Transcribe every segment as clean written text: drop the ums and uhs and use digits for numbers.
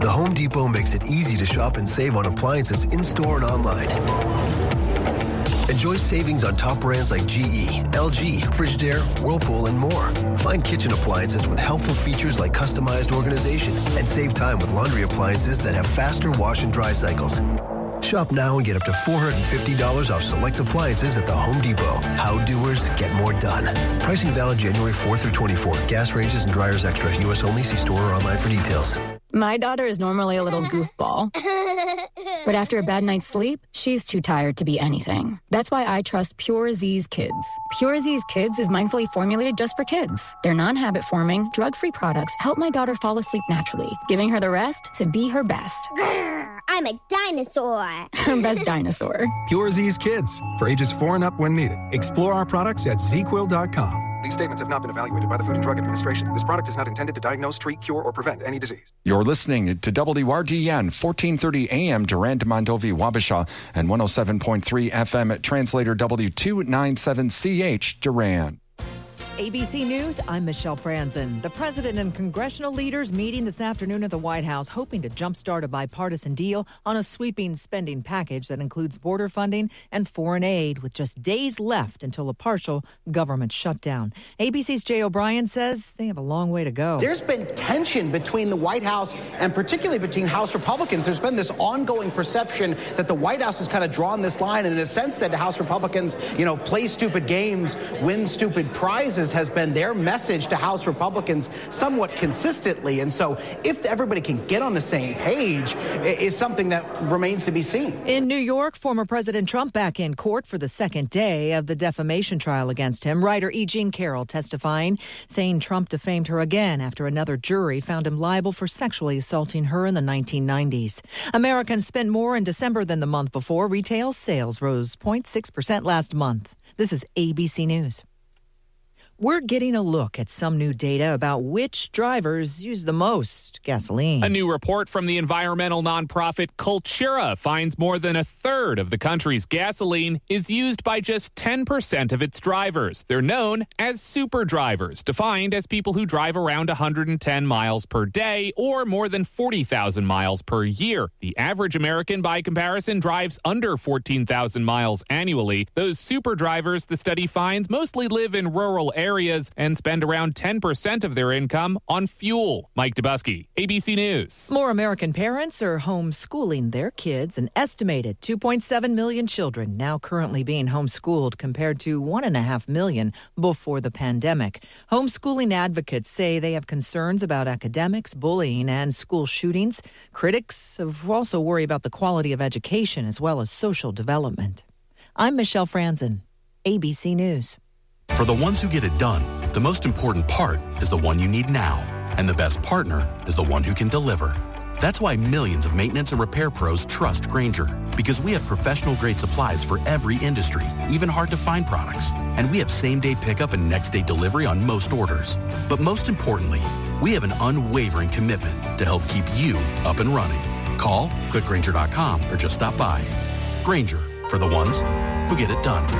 The Home Depot makes it easy to shop and save on appliances in-store and online. Enjoy savings on top brands like GE, LG, Frigidaire, Whirlpool, and more. Find kitchen appliances with helpful features like customized organization and save time with laundry appliances that have faster wash and dry cycles. Shop now and get up to $450 off select appliances at the Home Depot. How doers get more done. Pricing valid January 4th through 24th. Gas ranges and dryers extra. U.S. only. See store or online for details. My daughter is normally a little goofball. But after a bad night's sleep, she's too tired to be anything. That's why I trust Pure Z's Kids. Pure Z's Kids is mindfully formulated just for kids. Their non-habit forming, drug-free products help my daughter fall asleep naturally, giving her the rest to be her best. I'm a dinosaur. Her best dinosaur. Pure Z's Kids, for ages 4 and up when needed. Explore our products at ZQuil.com. These statements have not been evaluated by the Food and Drug Administration. This product is not intended to diagnose, treat, cure, or prevent any disease. You're listening to WRDN, 1430 AM, Durand, Mondovi, Wabasha, and 107.3 FM, translator W297CH, Durand. ABC News, I'm Michelle Franzen. The president and congressional leaders meeting this afternoon at the White House, hoping to jumpstart a bipartisan deal on a sweeping spending package that includes border funding and foreign aid, with just days left until a partial government shutdown. ABC's Jay O'Brien says they have a long way to go. There's been tension between the White House and particularly between House Republicans. There's been this ongoing perception that the White House has kind of drawn this line and in a sense said to House Republicans, play stupid games, win stupid prizes, has been their message to House Republicans somewhat consistently. And so if everybody can get on the same page is something that remains to be seen. In New York, former President Trump back in court for the second day of the defamation trial against him. Writer E. Jean Carroll testifying, saying Trump defamed her again after another jury found him liable for sexually assaulting her in the 1990s. Americans spent more in December than the month before. Retail sales rose 0.6% last month. This is ABC News. We're getting a look at some new data about which drivers use the most gasoline. A new report from the environmental nonprofit Cultura finds more than a third of the country's gasoline is used by just 10% of its drivers. They're known as super drivers, defined as people who drive around 110 miles per day or more than 40,000 miles per year. The average American, by comparison, drives under 14,000 miles annually. Those super drivers, the study finds, mostly live in rural areas and spend around 10% of their income on fuel. Mike Dubusky, ABC News. More American parents are homeschooling their kids. An estimated 2.7 million children now currently being homeschooled compared to 1.5 million before the pandemic. Homeschooling advocates say they have concerns about academics, bullying, and school shootings. Critics also worry about the quality of education as well as social development. I'm Michelle Franzen, ABC News. For the ones who get it done, the most important part is the one you need now. And the best partner is the one who can deliver. That's why millions of maintenance and repair pros trust Grainger. Because we have professional-grade supplies for every industry, even hard-to-find products. And we have same-day pickup and next-day delivery on most orders. But most importantly, we have an unwavering commitment to help keep you up and running. Call, click Grainger.com, or just stop by. Grainger, for the ones who get it done.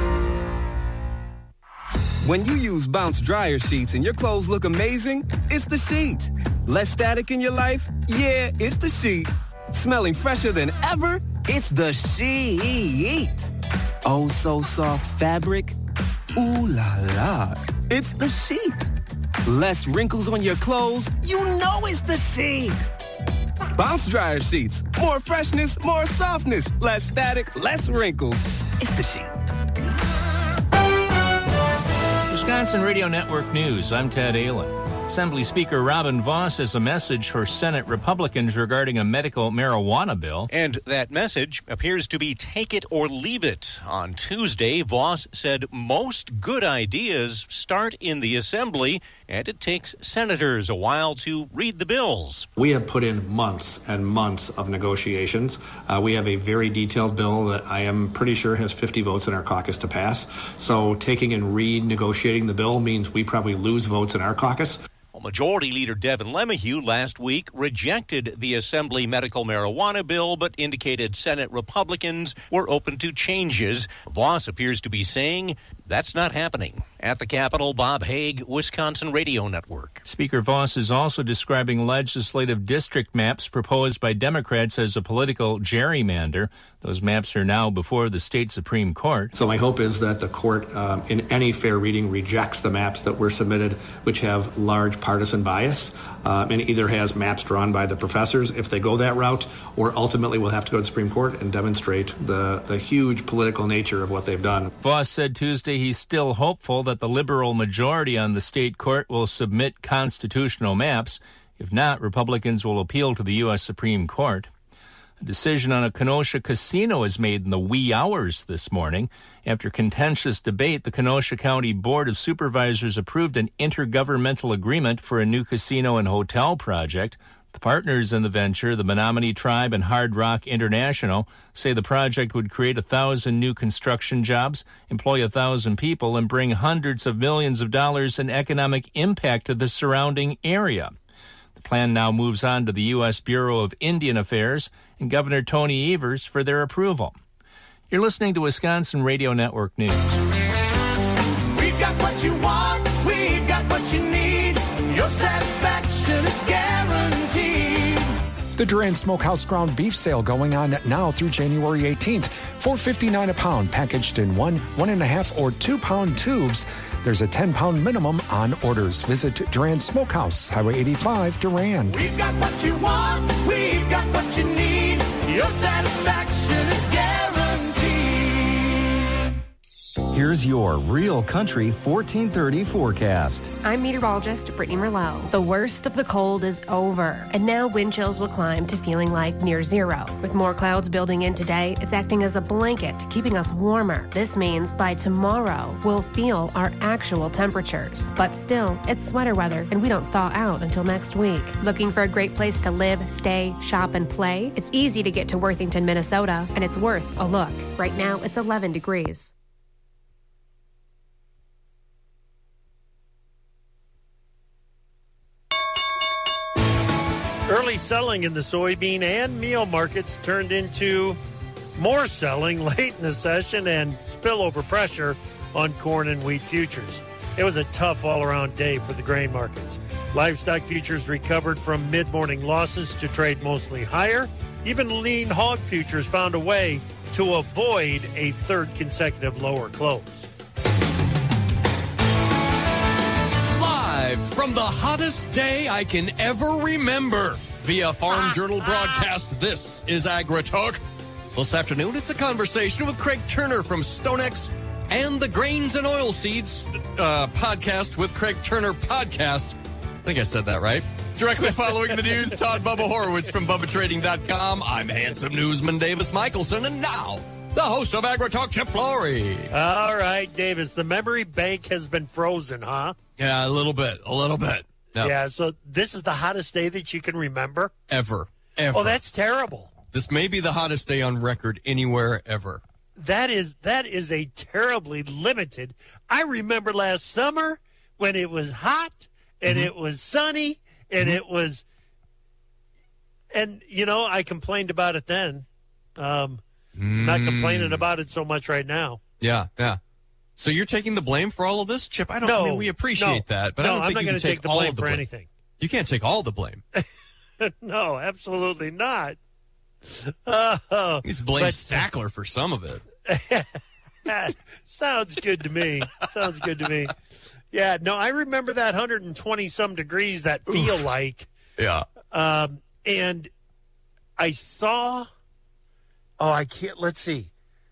When you use Bounce dryer sheets and your clothes look amazing, it's the sheet. Less static in your life? Yeah, it's the sheet. Smelling fresher than ever? It's the sheet. Oh, so soft fabric? Ooh la la. It's the sheet. Less wrinkles on your clothes? You know it's the sheet. Bounce dryer sheets. More freshness, more softness. Less static, less wrinkles. It's the sheet. Wisconsin Radio Network News, I'm Ted Allen. Assembly Speaker Robin Vos has a message for Senate Republicans regarding a medical marijuana bill. And that message appears to be take it or leave it. On Tuesday, Vos said most good ideas start in the Assembly, and it takes senators a while to read the bills. We have put in months and months of negotiations. We have a very detailed bill that I am pretty sure has 50 votes in our caucus to pass. So taking and renegotiating the bill means we probably lose votes in our caucus. Majority Leader Devin LeMahieu last week rejected the Assembly medical marijuana bill, but indicated Senate Republicans were open to changes. Vos appears to be saying That's not happening. At the Capitol, Bob Haig, Wisconsin Radio Network. Speaker Voss is also describing legislative district maps proposed by Democrats as a political gerrymander. Those maps are now before the state Supreme Court. So my hope is that the court, in any fair reading, rejects the maps that were submitted, which have large partisan bias, and either has maps drawn by the professors, if they go that route, or ultimately will have to go to the Supreme Court and demonstrate the huge political nature of what they've done. Voss said Tuesday he's still hopeful that the liberal majority on the state court will submit constitutional maps. If not, Republicans will appeal to the U.S. Supreme Court. A decision on a Kenosha casino is made in the wee hours this morning. After contentious debate, the Kenosha County Board of Supervisors approved an intergovernmental agreement for a new casino and hotel project. The partners in the venture, the Menominee Tribe and Hard Rock International, say the project would create 1,000 new construction jobs, employ 1,000 people, and bring hundreds of millions of dollars in economic impact to the surrounding area. The plan now moves on to the U.S. Bureau of Indian Affairs and Governor Tony Evers for their approval. You're listening to Wisconsin Radio Network News. We've got what you want, we've got what you need. Your satisfaction is guaranteed. The Duran Smokehouse ground beef sale going on now through January 18th. $4.59 a pound, packaged in 1.5, or 2 pound tubes. There's a 10-pound minimum on orders. Visit Duran Smokehouse, Highway 85, Duran. We've got what you want, we've got what you need. Your satisfaction is guaranteed. Here's your Real Country 1430 forecast. I'm meteorologist Brittany Merlot. The worst of the cold is over, and now wind chills will climb to feeling like near zero. With more clouds building in today, it's acting as a blanket, keeping us warmer. This means by tomorrow, we'll feel our actual temperatures. But still, it's sweater weather, and we don't thaw out until next week. Looking for a great place to live, stay, shop, and play? It's easy to get to Worthington, Minnesota, and it's worth a look. Right now, it's 11 degrees. Early selling in the soybean and meal markets turned into more selling late in the session and spillover pressure on corn and wheat futures. It was a tough all-around day for the grain markets. Livestock futures recovered from mid-morning losses to trade mostly higher. Even lean hog futures found a way to avoid a third consecutive lower close. Live from the hottest day I can ever remember via Farm Journal broadcast, this is AgriTalk. This afternoon, it's a conversation with Craig Turner from StoneX and the Grains and Oilseeds podcast with Craig Turner podcast. I think I said that right. Directly following the news, Todd Bubba Horowitz from BubbaTrading.com. I'm handsome newsman Davis Michelson, and now the host of AgriTalk, Chip Flory. All right, Davis, the memory bank has been frozen, huh? Yeah, a little bit. No. Yeah, so this is the hottest day that you can remember? Ever. Oh, that's terrible. This may be the hottest day on record anywhere ever. That is a terribly limited. I remember last summer when it was hot and it was sunny and it was, and I complained about it then. Not complaining about it so much right now. Yeah. So you're taking the blame for all of this, Chip? I mean, we appreciate that, but I don't think I'm not you can take the all blame of the for blame. anything. You can't take all the blame. No, absolutely not. He's blamed Stackler for some of it. Sounds good to me. Yeah, no, I remember that 120-some degrees, that feel like. Yeah. And I saw, let's see.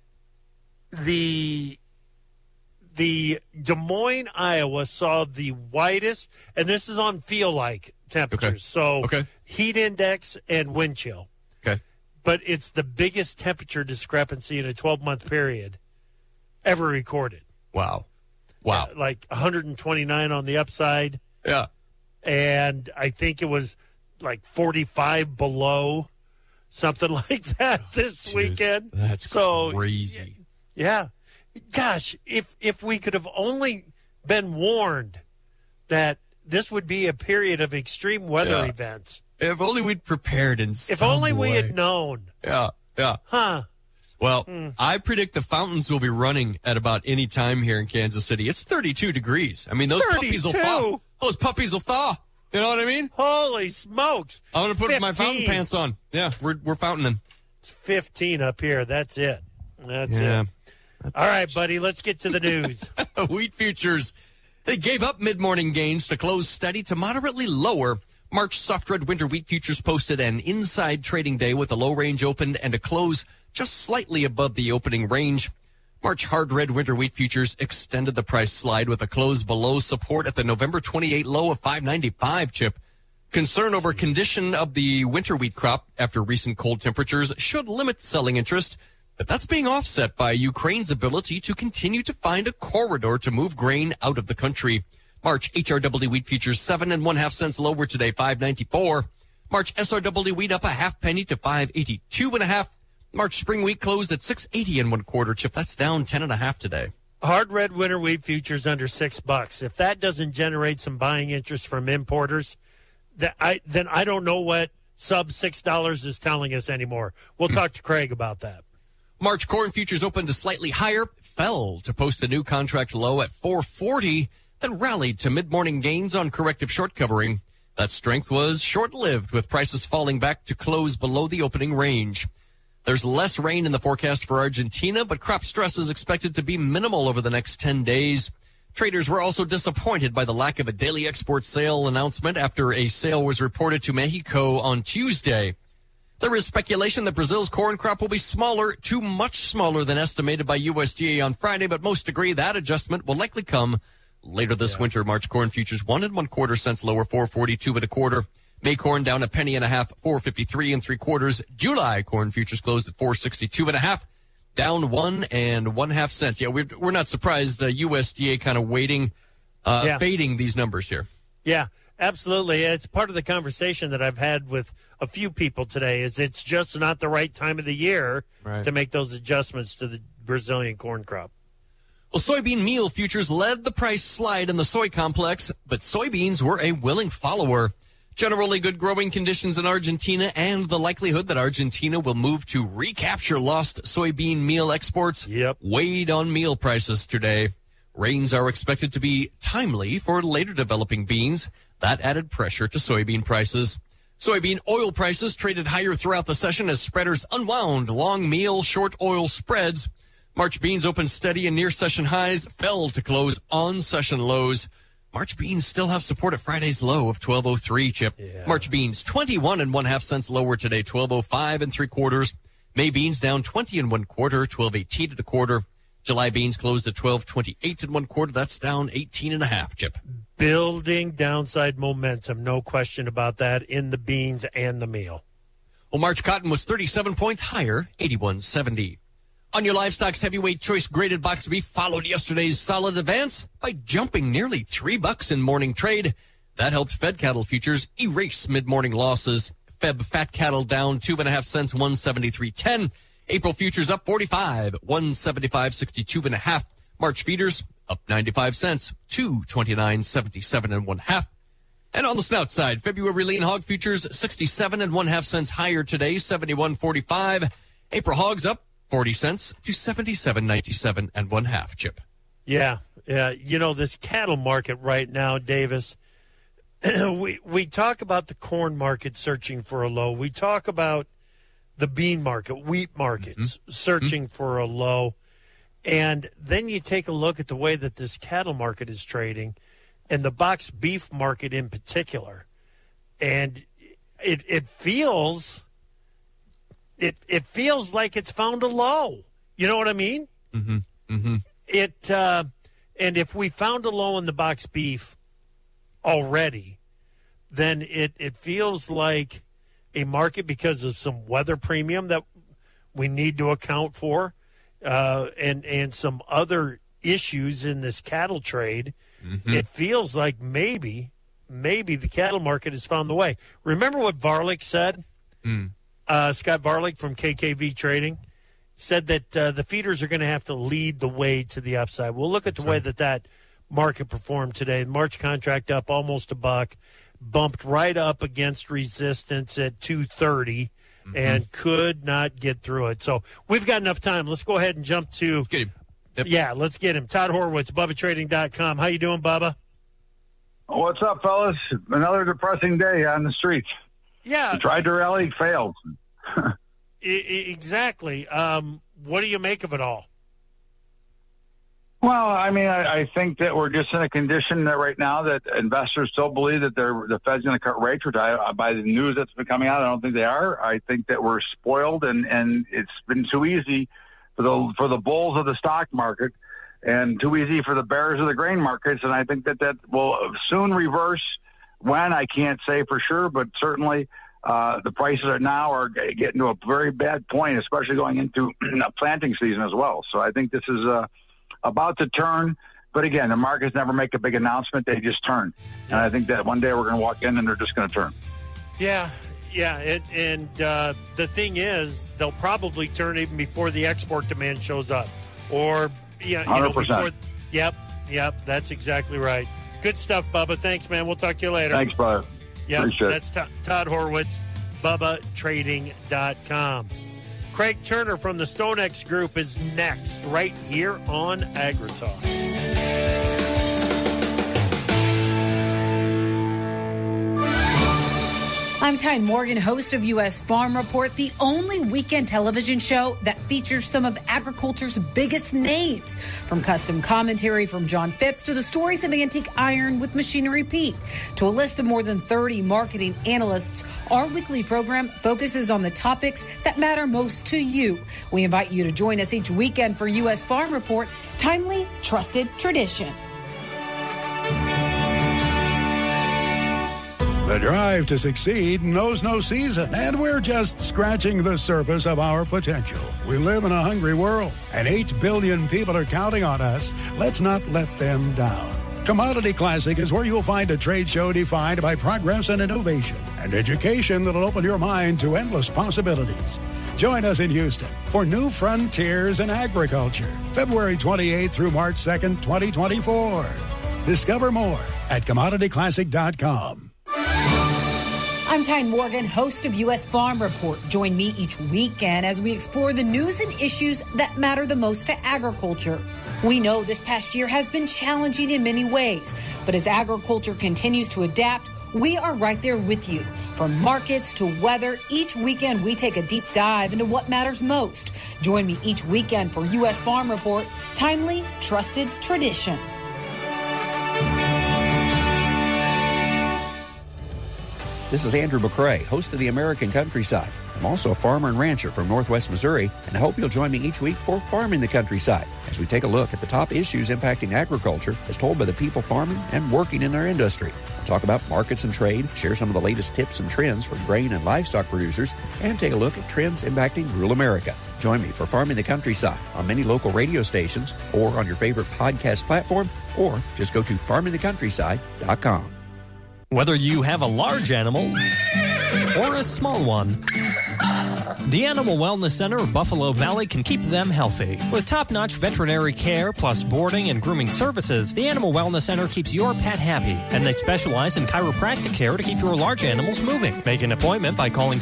The Des Moines, Iowa saw the widest, and this is on feel-like temperatures. Okay. So heat index and wind chill. Okay. But it's the biggest temperature discrepancy in a 12-month period ever recorded. Wow. Like 129 on the upside. Yeah. And I think it was like 45 below, something like that this weekend. That's crazy. Yeah. Gosh, if we could have only been warned that this would be a period of extreme weather events. If only we'd prepared in some If only we way. had known. Yeah. Huh. Well, I predict the fountains will be running at about any time here in Kansas City. It's 32 degrees. I mean, those 32? puppies will thaw. Those puppies will thaw. You know what I mean? Holy smokes. I'm going to put 15. my fountain pants on. Yeah, we're fountaining. It's 15 up here. That's it. That's it. All right, buddy, let's get to the news. Wheat futures, they gave up mid-morning gains to close steady to moderately lower. March soft red winter wheat futures posted an inside trading day with a low range opened and a close just slightly above the opening range. March hard red winter wheat futures extended the price slide with a close below support at the November 28 low of $5.95, Chip. Concern over condition of the winter wheat crop after recent cold temperatures should limit selling interest, but that's being offset by Ukraine's ability to continue to find a corridor to move grain out of the country. March HRW wheat futures 7 1/2 cents lower today, $5.94. March SRW wheat up a half penny to $5.82 1/2. March spring wheat closed at $6.80 1/4, Chip. That's down 10 1/2 today. Hard red winter wheat futures under $6. If that doesn't generate some buying interest from importers, then I don't know what sub $6 is telling us anymore. We'll talk to Craig about that. March corn futures opened to slightly higher, fell to post a new contract low at $4.40, then rallied to mid-morning gains on corrective short covering. That strength was short-lived, with prices falling back to close below the opening range. There's less rain in the forecast for Argentina, but crop stress is expected to be minimal over the next 10 days. Traders were also disappointed by the lack of a daily export sale announcement after a sale was reported to Mexico on Tuesday. There is speculation that Brazil's corn crop will be smaller, too much smaller than estimated by USDA on Friday, but most agree that adjustment will likely come later this winter. March corn futures 1 1/4 cents lower, $4.42 1/4. May corn down a penny and a half, $4.53 3/4. July corn futures closed at $4.62 1/2, down 1 1/2 cents. Yeah, we're not surprised. USDA kind of waiting, fading these numbers here. Yeah, absolutely. It's part of the conversation that I've had with a few people today. Is it's just not the right time of the year to make those adjustments to the Brazilian corn crop. Well, soybean meal futures led the price slide in the soy complex, but soybeans were a willing follower. Generally good growing conditions in Argentina and the likelihood that Argentina will move to recapture lost soybean meal exports weighed on meal prices today. Rains are expected to be timely for later developing beans. That added pressure to soybean prices. Soybean oil prices traded higher throughout the session as spreaders unwound long meal short oil spreads. March beans opened steady and near session highs, fell to close on session lows. March beans still have support at Friday's low of $12.03, Chip. Yeah. March beans 21 1/2 cents lower today, $12.05 3/4. May beans down 20 1/4, $12.18 1/4. July beans closed at $12.28 1/4. That's down 18 1/2, Chip. Building downside momentum, no question about that, in the beans and the meal. Well, March cotton was 37 points higher, 81.70. On your livestock's heavyweight choice graded box beef followed yesterday's solid advance by jumping nearly $3 in morning trade. That helped fed cattle futures erase mid-morning losses. Feb fat cattle down 2 1/2 cents, 173.10. April futures up 45, 175.62 1/2. March feeders up 95 cents, 229.77 1/2. And on the snout side, February lean hog futures 67 1/2 cents higher today, 71.45. April hogs up 40 cents to 77.97 1/2, Chip. Yeah. You know, this cattle market right now, Davis, we talk about the corn market searching for a low. We talk about the bean market, wheat markets searching for a low. And then you take a look at the way that this cattle market is trading and the box beef market in particular. And it feels like it's found a low. You know what I mean? And if we found a low in the box beef already, then it feels like a market because of some weather premium that we need to account for, and some other issues in this cattle trade. It feels like maybe the cattle market has found the way. Remember what Varlick said? Scott Varlick from KKV Trading said that the feeders are going to have to lead the way to the upside. We'll look at the way that market performed today. The March contract up almost $1, bumped right up against resistance at 230, and could not get through it. So we've got enough time. Let's go ahead and jump to. Let's get him. Yep. Yeah, let's get him. Todd Horwitz, BubbaTrading.com. How you doing, Bubba? What's up, fellas? Another depressing day on the streets. Yeah. We tried to rally, failed. Exactly. What do you make of it all? Well, I mean, I think that we're just in a condition that right now that investors still believe that the Fed's going to cut rates, which by the news that's been coming out, I don't think they are. I think that we're spoiled, and it's been too easy for the bulls of the stock market and too easy for the bears of the grain markets. And I think that will soon reverse. When, I can't say for sure, but certainly the prices are getting to a very bad point, especially going into planting season as well. So I think this is about to turn. But again, the markets never make a big announcement. They just turn. And I think that one day we're going to walk in and they're just going to turn. Yeah. And the thing is, they'll probably turn even before the export demand shows up. Or, 100%. Before. Yep. That's exactly right. Good stuff, Bubba. Thanks, man. We'll talk to you later. Thanks, brother. Yep. Appreciate That's Todd Horwitz, BubbaTrading.com. Craig Turner from the StoneX Group is next, right here on AgriTalk. I'm Tyne Morgan, host of U.S. Farm Report, the only weekend television show that features some of agriculture's biggest names. From custom commentary from John Phipps to the stories of Antique Iron with Machinery Pete to a list of more than 30 marketing analysts, our weekly program focuses on the topics that matter most to you. We invite you to join us each weekend for U.S. Farm Report, timely, trusted tradition. The drive to succeed knows no season, and we're just scratching the surface of our potential. We live in a hungry world, and 8 billion people are counting on us. Let's not let them down. Commodity Classic is where you'll find a trade show defined by progress and innovation, and education that'll open your mind to endless possibilities. Join us in Houston for New Frontiers in Agriculture, February 28th through March 2nd, 2024. Discover more at CommodityClassic.com. I'm Tyne Morgan, host of U.S. Farm Report. Join me each weekend as we explore the news and issues that matter the most to agriculture. We know this past year has been challenging in many ways, but as agriculture continues to adapt, we are right there with you. From markets to weather, each weekend we take a deep dive into what matters most. Join me each weekend for U.S. Farm Report, timely, trusted tradition. This is Andrew McCrae, host of the American Countryside. I'm also a farmer and rancher from Northwest Missouri, and I hope you'll join me each week for Farming the Countryside as we take a look at the top issues impacting agriculture as told by the people farming and working in our industry. I'll talk about markets and trade, share some of the latest tips and trends for grain and livestock producers, and take a look at trends impacting rural America. Join me for Farming the Countryside on many local radio stations or on your favorite podcast platform, or just go to farmingthecountryside.com. Whether you have a large animal or a small one, the Animal Wellness Center of Buffalo Valley can keep them healthy. With top-notch veterinary care plus boarding and grooming services, the Animal Wellness Center keeps your pet happy, and they specialize in chiropractic care to keep your large animals moving. Make an appointment by calling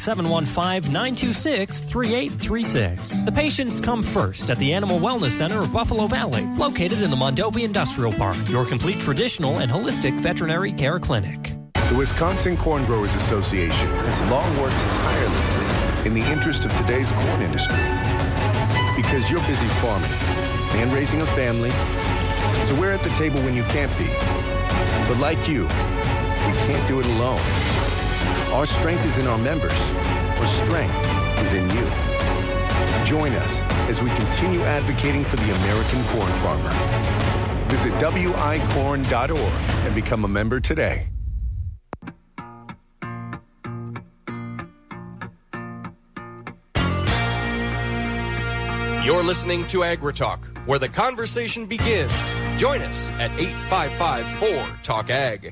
715-926-3836. The patients come first at the Animal Wellness Center of Buffalo Valley, located in the Mondovi Industrial Park, your complete traditional and holistic veterinary care clinic. The Wisconsin Corn Growers Association has long worked tirelessly in the interest of today's corn industry. Because you're busy farming and raising a family, so we're at the table when you can't be. But like you, we can't do it alone. Our strength is in our members. Our strength is in you. Join us as we continue advocating for the American corn farmer. Visit wicorn.org and become a member today. You're listening to AgriTalk, where the conversation begins. Join us at 855-4-TALK-AG.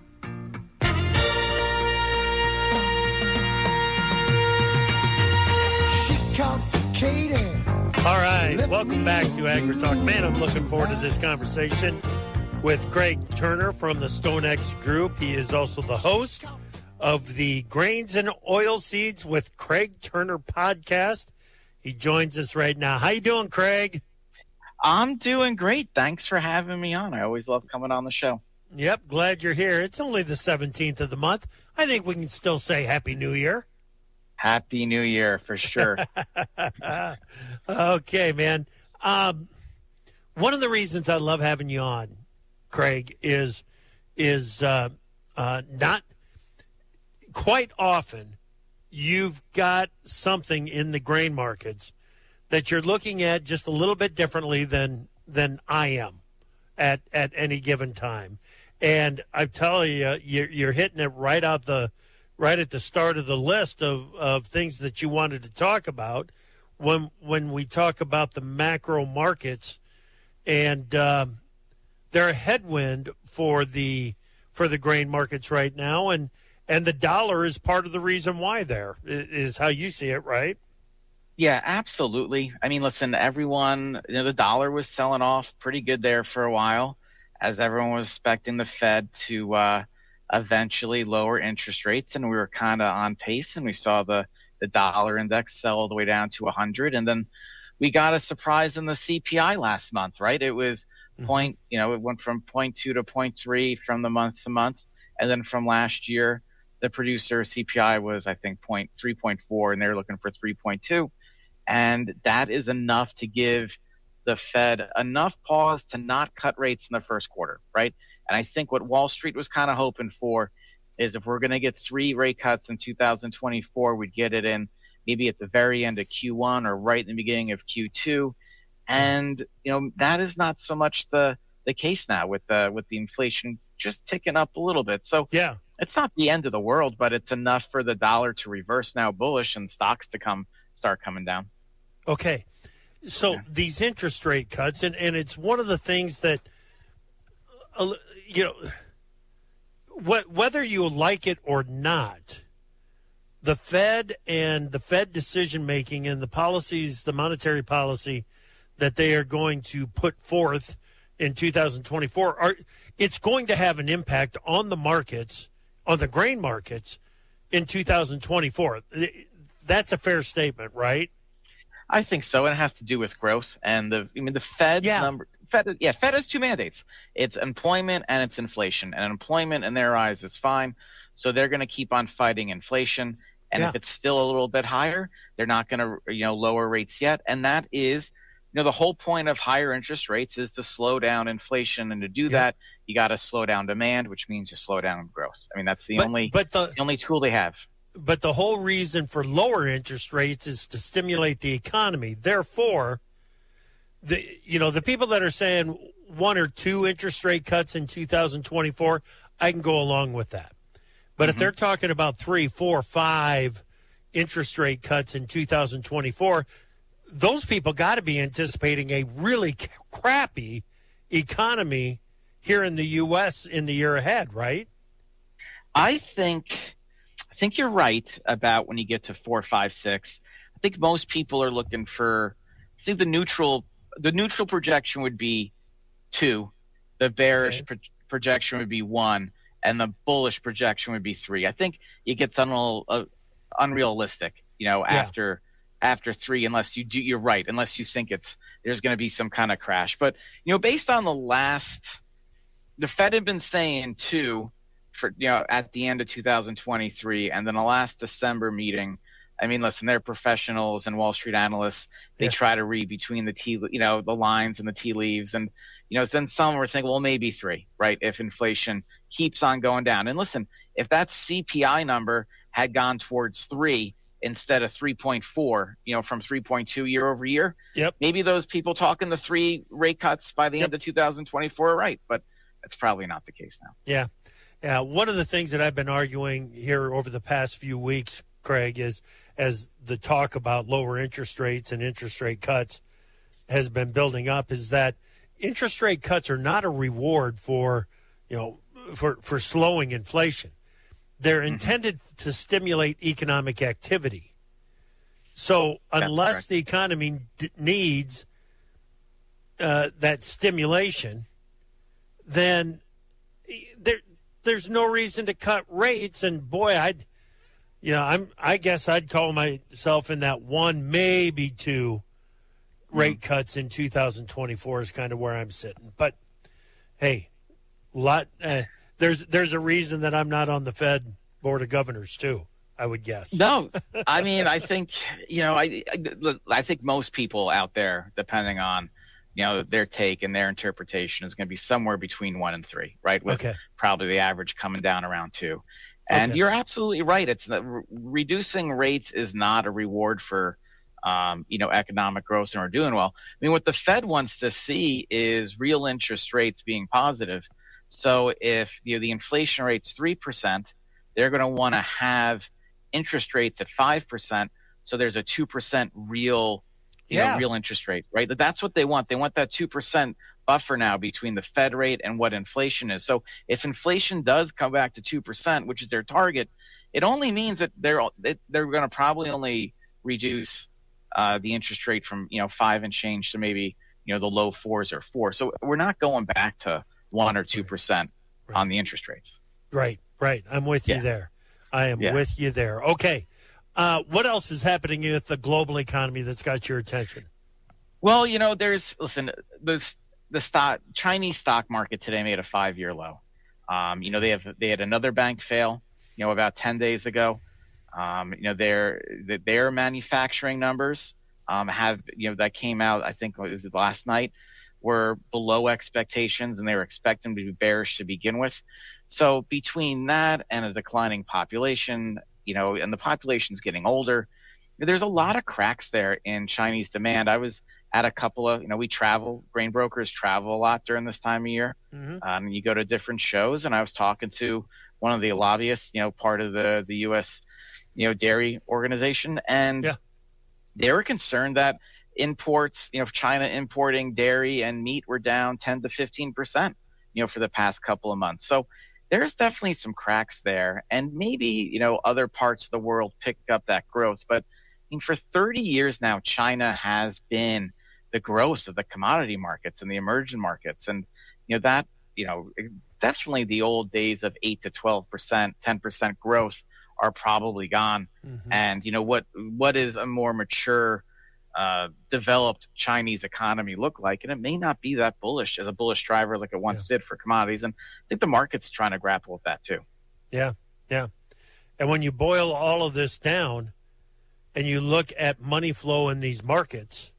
All right, welcome back to AgriTalk. Man, I'm looking forward to this conversation with Craig Turner from the StoneX Group. He is also the host of the Grains and Oilseeds with Craig Turner podcast. He joins us right now. How you doing, Craig? I'm doing great. Thanks for having me on. I always love coming on the show. Yep, glad you're here. It's only the 17th of the month. I think we can still say Happy New Year. Happy New Year, for sure. Okay, man. One of the reasons I love having you on, Craig, is not quite often you've got something in the grain markets that you're looking at just a little bit differently than I am at any given time. And I tell you, you're hitting it right at the start of the list of things that you wanted to talk about when we talk about the macro markets, and they're a headwind for the grain markets right now, and the dollar is part of the reason why. There is how you see it, right? Yeah, absolutely. I mean, listen, everyone, the dollar was selling off pretty good there for a while, as everyone was expecting the Fed to eventually lower interest rates, and we were kind of on pace, and we saw the dollar index sell all the way down to 100, and then we got a surprise in the CPI last month, right? It was it went from 0.2 to 0.3 from the month to month, and then from last year, the producer CPI was, I think, 3.4, and they're looking for 3.2, and that is enough to give the Fed enough pause to not cut rates in the first quarter, right? And I think what Wall Street was kind of hoping for is if we're going to get 3 rate cuts in 2024, we'd get it in maybe at the very end of Q1 or right in the beginning of Q2. And, that is not so much the case now with the inflation just ticking up a little bit. So yeah, it's not the end of the world, but it's enough for the dollar to reverse now bullish and stocks to start coming down. Okay. So these interest rate cuts, and it's one of the things that, whether you like it or not, the Fed and the Fed decision-making and the policies, the monetary policy that they are going to put forth in 2024, it's going to have an impact on the markets, on the grain markets in 2024. That's a fair statement, right? I think so. And it has to do with growth. And the Fed's number. Fed has 2 mandates. It's employment and it's inflation. And employment in their eyes is fine. So they're going to keep on fighting inflation. And if it's still a little bit higher, they're not going to, lower rates yet. And that is, the whole point of higher interest rates is to slow down inflation. And to do that, you got to slow down demand, which means you slow down growth. I mean, that's the only tool they have. But the whole reason for lower interest rates is to stimulate the economy. Therefore, the people that are saying 1 or 2 interest rate cuts in 2024, I can go along with that. But if they're talking about 3, 4, 5 interest rate cuts in 2024, those people got to be anticipating a really crappy economy here in the U.S. in the year ahead, right? I think you're right about when you get to 4, 5, 6. I think most people are looking for. I think the neutral projection would be 2, the bearish projection would be 1, and the bullish projection would be 3. I think it gets unrealistic, after 3, unless you're right, unless you think there's going to be some kind of crash. But based on the Fed had been saying 2. For at the end of 2023, and then the last December meeting, I mean, listen, they're professionals and Wall Street analysts. They try to read between the lines and the tea leaves, and then some were thinking, well, maybe 3, right? If inflation keeps on going down, and listen, if that CPI number had gone towards 3 instead of 3.4, from 3.2 year over year, maybe those people talking the 3 rate cuts by the end of 2024 are right, but that's probably not the case now. Yeah. Yeah, one of the things that I've been arguing here over the past few weeks, Craig, is as the talk about lower interest rates and interest rate cuts has been building up, is that interest rate cuts are not a reward for slowing inflation. They're intended to stimulate economic activity. So unless the economy needs that stimulation, then there's no reason to cut rates. And boy, I guess I'd call myself in that one, maybe two rate cuts in 2024 is kind of where I'm sitting. But hey, there's a reason that I'm not on the Fed Board of Governors too, I would guess. No, I mean, I think, I think most people out there, depending on, their take and their interpretation, is going to be somewhere between 1 and 3, right? With probably the average coming down around 2. And you're absolutely right. It's reducing rates is not a reward for, economic growth, and we're doing well. I mean, what the Fed wants to see is real interest rates being positive. So if the inflation rate's 3%, they're going to want to have interest rates at 5%. So there's a 2% real interest rate, right? That's what they want. They want that 2% buffer now between the Fed rate and what inflation is. So if inflation does come back to 2%, which is their target, it only means that they're going to probably only reduce the interest rate from 5 and change to maybe the low 4s or 4. So we're not going back to 1 or 2% on the interest rates. Right. I'm with you there. I am with you there. Okay. What else is happening with the global economy that's got your attention? Well, there's the Chinese stock market today made a 5-year low. They had another bank fail, about 10 days ago. Their manufacturing numbers that came out, I think it was last night, were below expectations, and they were expecting to be bearish to begin with. So between that and a declining population, and the population's getting older, there's a lot of cracks there in Chinese demand. I was at a couple of, we travel, grain brokers travel a lot during this time of year. Mm-hmm. You go to different shows, and I was talking to one of the lobbyists, part of the U.S., dairy organization, and they were concerned that imports, China importing dairy and meat were down 10 to 15%, for the past couple of months. So there's definitely some cracks there, and maybe, other parts of the world pick up that growth. But for 30 years now, China has been the growth of the commodity markets and the emerging markets. And, definitely the old days of 8 to 12%, 10% growth are probably gone. Mm-hmm. And, what is a more mature, developed Chinese economy look like? And it may not be that bullish as a bullish driver like it once did for commodities. And I think the market's trying to grapple with that too. Yeah. And when you boil all of this down and you look at money flow in these markets,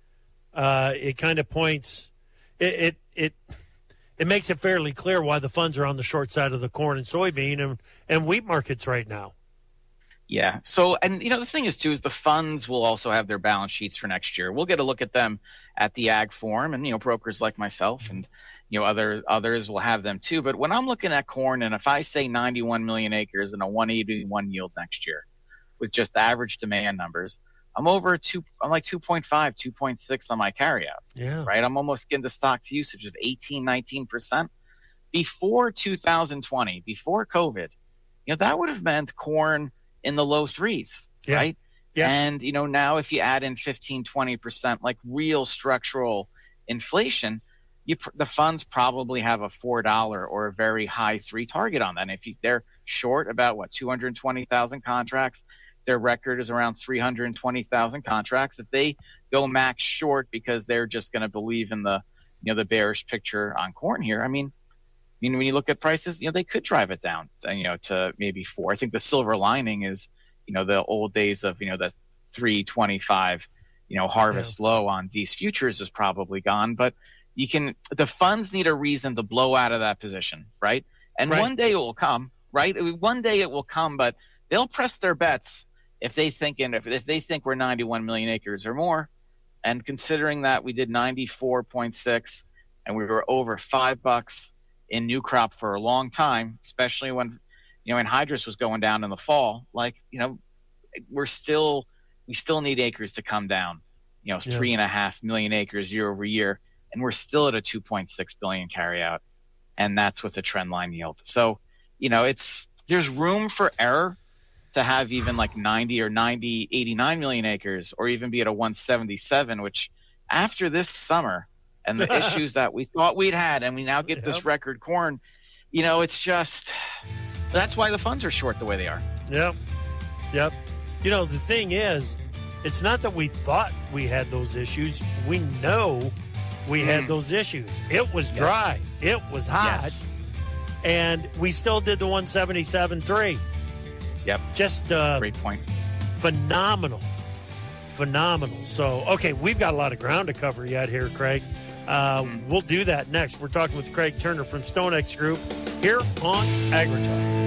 it kind of points, it makes it fairly clear why the funds are on the short side of the corn and soybean and wheat markets right now. Yeah. So, and the thing is too, is the funds will also have their balance sheets for next year. We'll get a look at them at the Ag Forum, and, brokers like myself and, others will have them too. But when I'm looking at corn, and if I say 91 million acres and a 181 yield next year with just average demand numbers, I'm like 2.5, 2.6 on my carryout. Yeah. Right. I'm almost getting to stock to usage of 18, 19%. Before 2020, before COVID, that would have meant corn in the low 3s, right? Yeah. And, now if you add in 15, 20%, like real structural inflation, the funds probably have a $4 or a very high 3 target on that. And if they're short about 220,000 contracts, their record is around 320,000 contracts. If they go max short because they're just going to believe in the bearish picture on corn here, when you look at prices, they could drive it down, to maybe 4. I think the silver lining is, the old days of, the 325, harvest low on these futures is probably gone. But the funds need a reason to blow out of that position, right? And one day it will come, right? One day it will come, but they'll press their bets if they think we're 91 million acres or more. And considering that we did 94.6 and we were over $5 in new crop for a long time, especially when, anhydrous was going down in the fall, we still need acres to come down, 3.5 million acres year over year. And we're still at a 2.6 billion carryout. And that's with a trend line yield. So, there's room for error to have even like 90 or 89 million acres, or even be at a 177, which after this summer and the issues that we thought we'd had, and we now get this record corn, it's just that's why the funds are short the way they are. Yep. The thing is, it's not that we thought we had those issues. We know we had those issues. It was dry. It was hot. Yes. And we still did the 177.3. Yep. Just great point. Phenomenal. So, okay, we've got a lot of ground to cover yet here, Craig. We'll do that next. We're talking with Craig Turner from StoneX Group here on AgriTalk.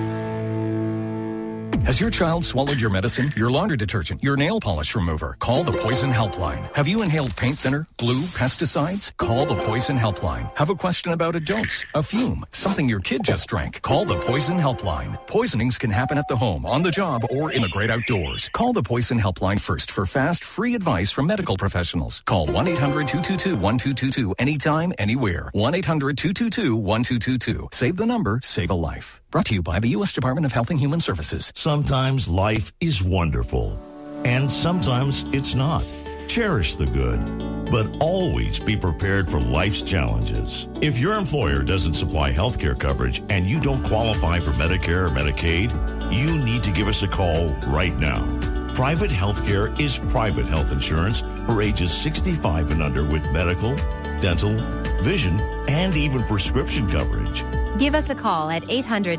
Has your child swallowed your medicine, your laundry detergent, your nail polish remover? Call the Poison Helpline. Have you inhaled paint thinner, glue, pesticides? Call the Poison Helpline. Have a question about a dose, a fume, something your kid just drank? Call the Poison Helpline. Poisonings can happen at the home, on the job, or in the great outdoors. Call the Poison Helpline first for fast, free advice from medical professionals. Call 1-800-222-1222 anytime, anywhere. 1-800-222-1222. Save the number, save a life. Brought to you by the U.S. Department of Health and Human Services. Sometimes life is wonderful, and sometimes it's not. Cherish the good, but always be prepared for life's challenges. If your employer doesn't supply health care coverage and you don't qualify for Medicare or Medicaid, you need to give us a call right now. Private health care is private health insurance for ages 65 and under with medical, dental, vision, and even prescription coverage. Give us a call at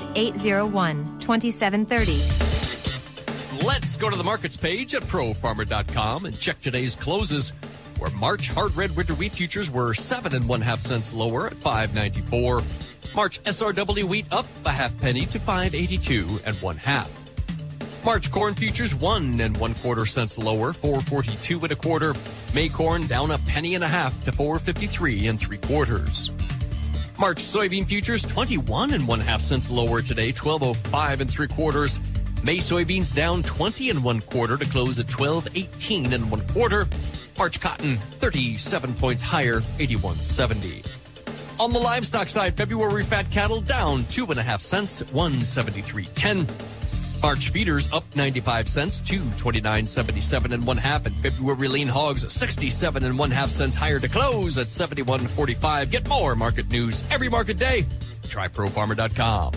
800-801-2730. Let's go to the markets page at profarmer.com and check today's closes, where March hard red winter wheat futures were 7 1/2 cents lower at $5.94. March SRW wheat up a half penny to $5.82 1/2. March corn futures 1 1/4 cents lower, $4.42 1/4. May corn down a penny and a half to $4.53 3/4. March soybean futures 21 1/2 cents lower today, $12.05 3/4. May soybeans down 20 1/4 to close at $12.18 1/4. March cotton 37 points higher, $81.70. On the livestock side, February fat cattle down 2 1/2 cents, $173.10. March feeders up 95 cents to $29.77 1/2, and February lean hogs 67 1/2 cents higher to close at $71.45. Get more market news every market day. Try profarmer.com.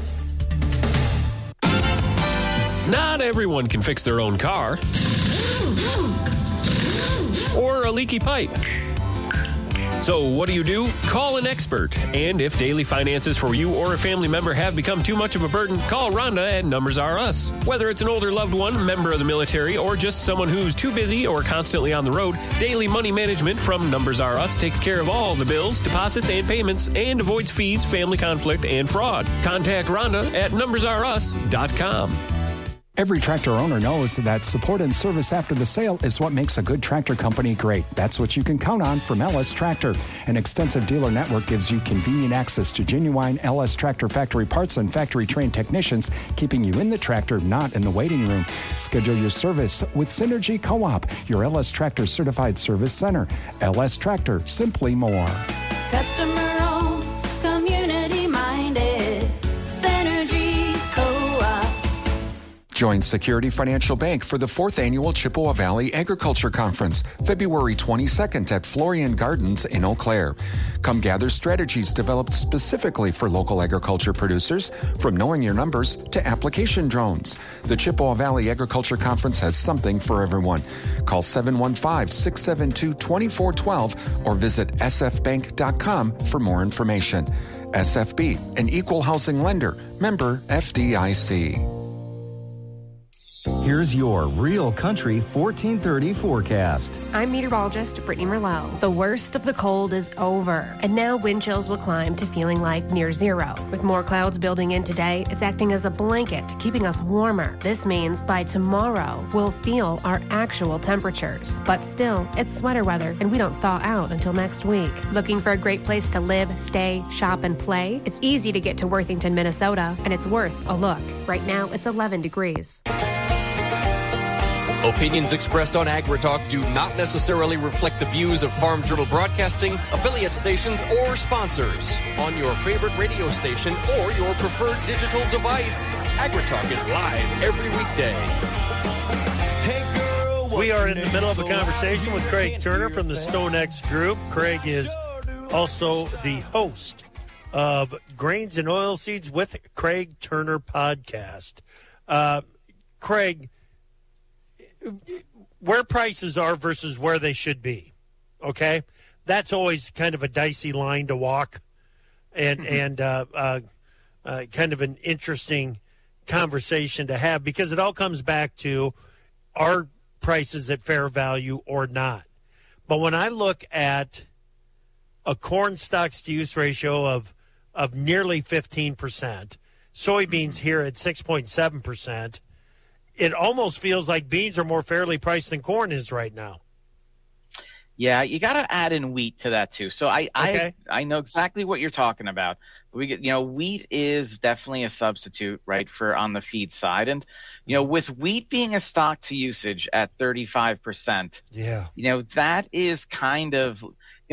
Not everyone can fix their own car or a leaky pipe. So what do? Call an expert. And if daily finances for you or a family member have become too much of a burden, call Rhonda at Numbers R Us. Whether it's an older loved one, member of the military, or just someone who's too busy or constantly on the road, Daily Money Management from Numbers R Us takes care of all the bills, deposits, and payments and avoids fees, family conflict, and fraud. Contact Rhonda at numbersrus.com. Every tractor owner knows that support and service after the sale is what makes a good tractor company great. That's what you can count on from LS Tractor. An extensive dealer network gives you convenient access to genuine LS Tractor factory parts and factory-trained technicians, keeping you in the tractor, not in the waiting room. Schedule your service with Synergy Co-op, your LS Tractor certified service center. LS Tractor, simply more. Customer-owned, community-minded, Synergy Co-op. Join Security Financial Bank for the 4th Annual Chippewa Valley Agriculture Conference, February 22nd at Florian Gardens in Eau Claire. Come gather strategies developed specifically for local agriculture producers, from knowing your numbers to application drones. The Chippewa Valley Agriculture Conference has something for everyone. Call 715-672-2412 or visit sfbank.com for more information. SFB, an equal housing lender, member FDIC. Here's your Real Country 1430 forecast. I'm meteorologist Brittany Merlot. The worst of the cold is over, and now wind chills will climb to feeling like near zero. With more clouds building in today, it's acting as a blanket, keeping us warmer. This means by tomorrow, we'll feel our actual temperatures. But still, it's sweater weather, and we don't thaw out until next week. Looking for a great place to live, stay, shop, and play? It's easy to get to Worthington, Minnesota, and it's worth a look. Right now, it's 11 degrees. Opinions expressed on AgriTalk do not necessarily reflect the views of Farm Journal Broadcasting, affiliate stations, or sponsors. On your favorite radio station or your preferred digital device, AgriTalk is live every weekday. We are in the middle of a conversation with Craig Turner from the StoneX Group. Craig is also the host of Grains and Oilseeds with Craig Turner podcast. Craig, where prices are versus where they should be, okay? That's always kind of a dicey line to walk and kind of an interesting conversation to have because it all comes back to are prices at fair value or not. But when I look at a corn stocks-to-use ratio of nearly 15%, soybeans here at 6.7%, it almost feels like beans are more fairly priced than corn is right now. Yeah, you got to add in wheat to that too. So I know exactly what you're talking about. Wheat is definitely a substitute, right, for on the feed side. And, with wheat being a stock to usage at 35%, that is kind of,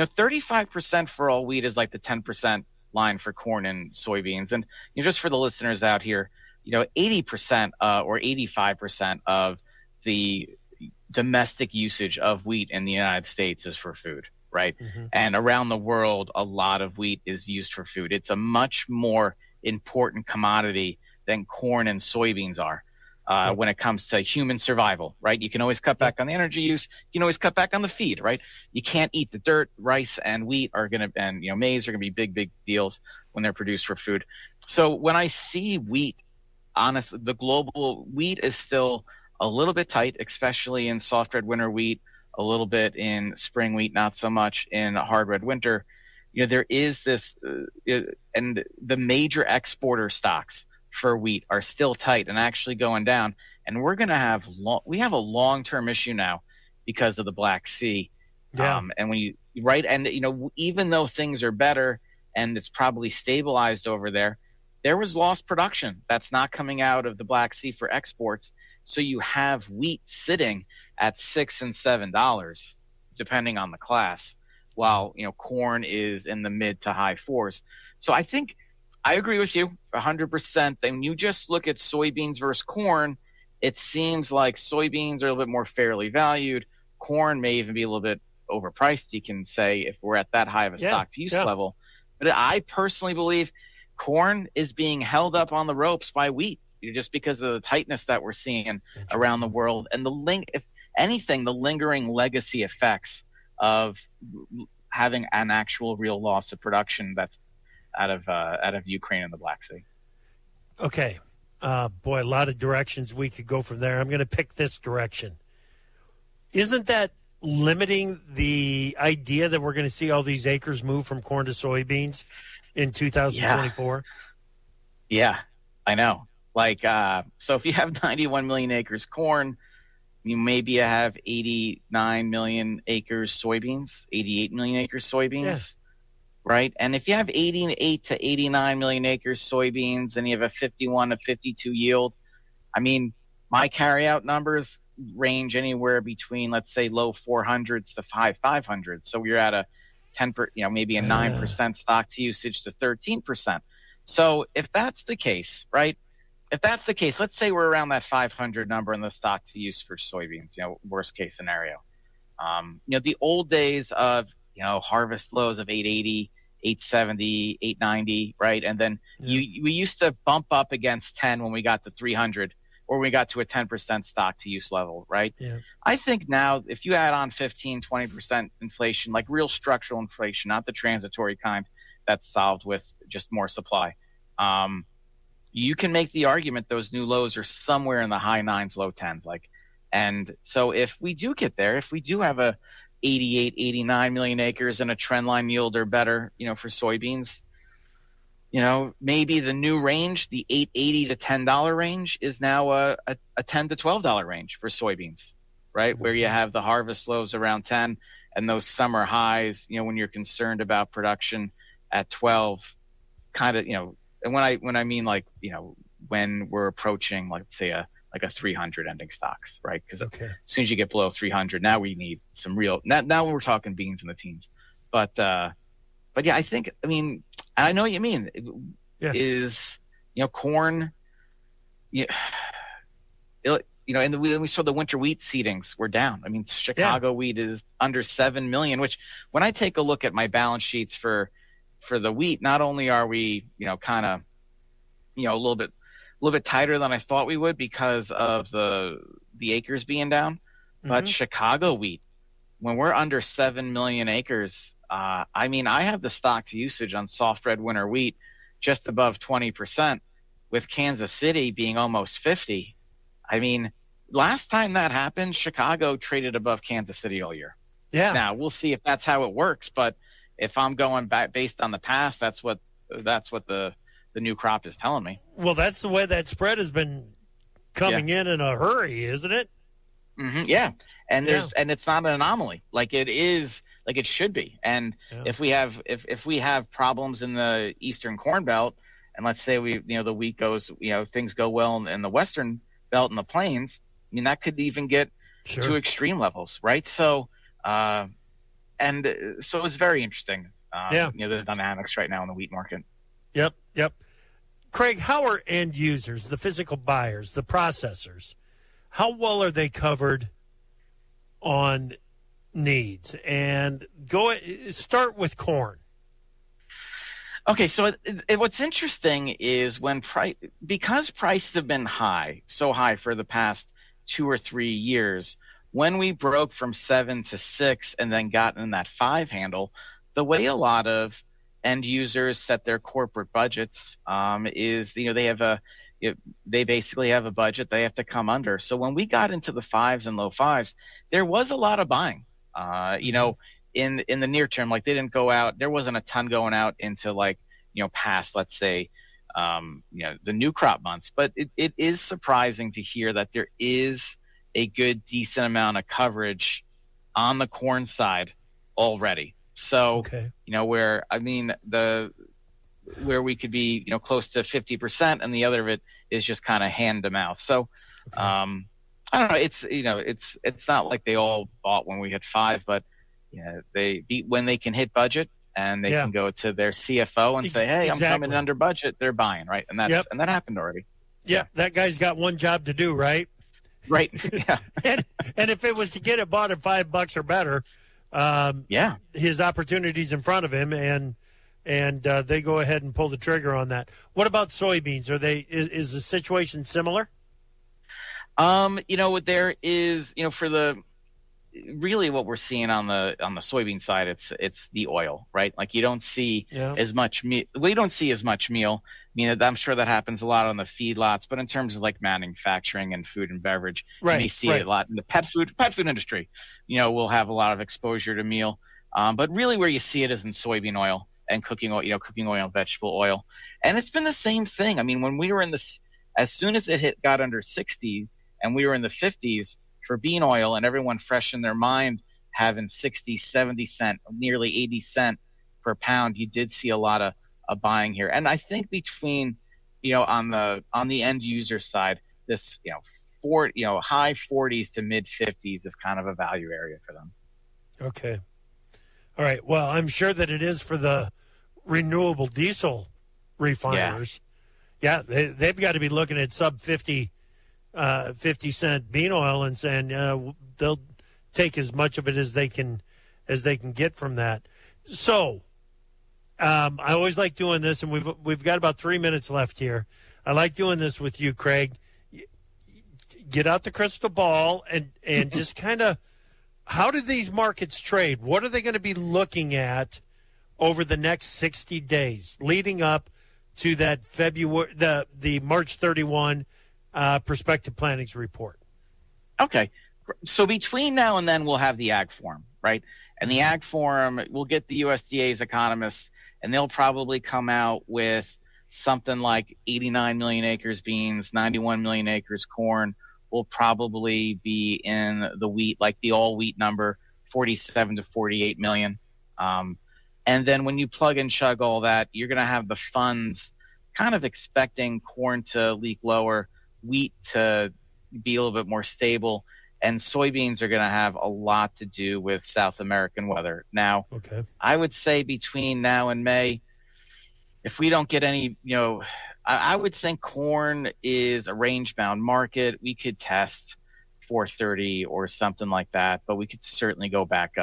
35% for all wheat is like the 10% line for corn and soybeans. And just for the listeners out here, 80% or 85% of the domestic usage of wheat in the United States is for food, right? Mm-hmm. And around the world, a lot of wheat is used for food. It's a much more important commodity than corn and soybeans are when it comes to human survival, right? You can always cut back on the energy use. You can always cut back on the feed, right? You can't eat the dirt. Rice and wheat are going to, and maize are going to be big, big deals when they're produced for food. So when I see wheat, honestly, the global wheat is still a little bit tight, especially in soft red winter wheat, a little bit in spring wheat, not so much in hard red winter. There is this, and the major exporter stocks for wheat are still tight and actually going down. And we're going to have we have a long-term issue now because of the Black Sea. Yeah. And when even though things are better and it's probably stabilized over there was lost production that's not coming out of the Black Sea for exports. So you have wheat sitting at $6 and $7, depending on the class, while corn is in the mid to high $4s. So I think I agree with you 100%. When you just look at soybeans versus corn, it seems like soybeans are a little bit more fairly valued. Corn may even be a little bit overpriced, you can say, if we're at that high of a stock-to-use level. But I personally believe corn is being held up on the ropes by wheat, just because of the tightness that we're seeing around the world, and if anything, the lingering legacy effects of having an actual real loss of production that's out of Ukraine and the Black Sea. Okay, boy, a lot of directions we could go from there. I'm going to pick this direction. Isn't that limiting the idea that we're going to see all these acres move from corn to soybeans in 2024? Yeah, I know. So if you have 91 million acres corn, you maybe have 89 million acres soybeans, 88 million acres soybeans, right? And if you have 88 to 89 million acres soybeans and you have a 51 to 52 yield, I mean, my carryout numbers range anywhere between, let's say, low 400s to high 500s. So you're at a 10%, maybe a 9% stock to usage to 13%. So if that's the case, right? If that's the case, let's say we're around that 500 number in the stock to use for soybeans, worst case scenario. The old days of, harvest lows of 880, 870, 890, right? And then we used to bump up against 10 when we got to 300 or we got to a 10% stock to use level, right? Yeah. I think now if you add on 15, 20% inflation, like real structural inflation, not the transitory kind that's solved with just more supply, you can make the argument those new lows are somewhere in the high 9s, low 10s. And so if we do get there, if we do have a 88, 89 million acres and a trend line yield or better, for soybeans, maybe the new range, the $8.80 to $10 range is now a $10 to $12 range for soybeans, right? Where you have the harvest lows around 10 and those summer highs, when you're concerned about production at 12, kind of, and when I mean when we're approaching, let's say a 300 ending stocks, right? Because as soon as you get below 300, now we need some real. Now we're talking beans in the teens, but yeah, I know what you mean. Is corn, and we saw the winter wheat seedings were down. I mean, Chicago wheat is under 7 million. Which when I take a look at my balance sheets for for the wheat, not only are we, kind of, a little bit tighter than I thought we would because of the acres being down, but Chicago wheat, when we're under 7 million acres, I have the stocks usage on soft red winter wheat just above 20%, with Kansas City being almost 50. Last time that happened, Chicago traded above Kansas City all year. Yeah. Now we'll see if that's how it works, but if I'm going back based on the past, that's what the new crop is telling me. Well, that's the way that spread has been coming in a hurry, isn't it? Mm-hmm. Yeah. And it's not an anomaly like it is, like it should be. And if we have problems in the Eastern Corn Belt, and let's say the wheat goes, things go well in the Western Belt and the Plains, that could even get to extreme levels, right? So, so it's very interesting. The dynamics right now in the wheat market. Yep. Craig, how are end users, the physical buyers, the processors, how well are they covered on needs? And start with corn. Okay, so what's interesting is because prices have been so high for the past 2 or 3 years, when we broke from 7 to 6 and then got in that 5 handle, the way a lot of end users set their corporate budgets is, they basically have a budget they have to come under. So when we got into the 5s and low 5s, there was a lot of buying. In the near term, like they didn't go out, there wasn't a ton going out into past, let's say, the new crop months. But it is surprising to hear that there is a good, decent amount of coverage on the corn side already. So, where we could be, close to 50%, and the other of it is just kind of hand to mouth. So, I don't know. It's not like they all bought when we had 5, but when they can hit budget and they can go to their CFO and say, "Hey, I'm coming under budget," they're buying, right? And and that happened already. Yeah, that guy's got one job to do, right? Right. Yeah. and if it was to get it bought at $5 or better, his opportunity's in front of him, and they go ahead and pull the trigger on that. What about soybeans? Is the situation similar? There is, really what we're seeing on the soybean side, it's the oil, right? Like you don't see as much meal. We don't see as much meal. I'm sure that happens a lot on the feedlots, but in terms of like manufacturing and food and beverage, you may see it a lot in the pet food industry. We'll have a lot of exposure to meal. But really where you see it is in soybean oil and cooking oil, vegetable oil. And it's been the same thing. When we were as soon as it got under 60 and we were in the 50s for bean oil, and everyone fresh in their mind having 60, 70 cent, nearly 80 cent per pound, you did see a lot of buying here. And I think between, on the end user side, this, high 40s to mid 50s is kind of a value area for them. Okay. All right. Well, I'm sure that it is for the renewable diesel refiners. Yeah, they've got to be looking at sub 50 cent bean oil and saying they'll take as much of it as they can get from that. So I always like doing this, and we've got about 3 minutes left here. I like doing this with you, Craig. Get out the crystal ball and just kind of, how do these markets trade? What are they going to be looking at over the next 60 days leading up to that February, the March 31 prospective plannings report? Okay. So between now and then, we'll have the Ag Forum, right? And the Ag Forum, we'll get the USDA's economists, and they'll probably come out with something like 89 million acres beans, 91 million acres corn. Will probably be in the wheat, like the all wheat number, 47 to 48 million. And then when you plug and chug all that, you're going to have the funds kind of expecting corn to leak lower, wheat to be a little bit more stable, and soybeans are going to have a lot to do with South American weather. Now, I would say between now and May, if we don't get any, I would think corn is a range-bound market. We could test 430 or something like that, but we could certainly go back up.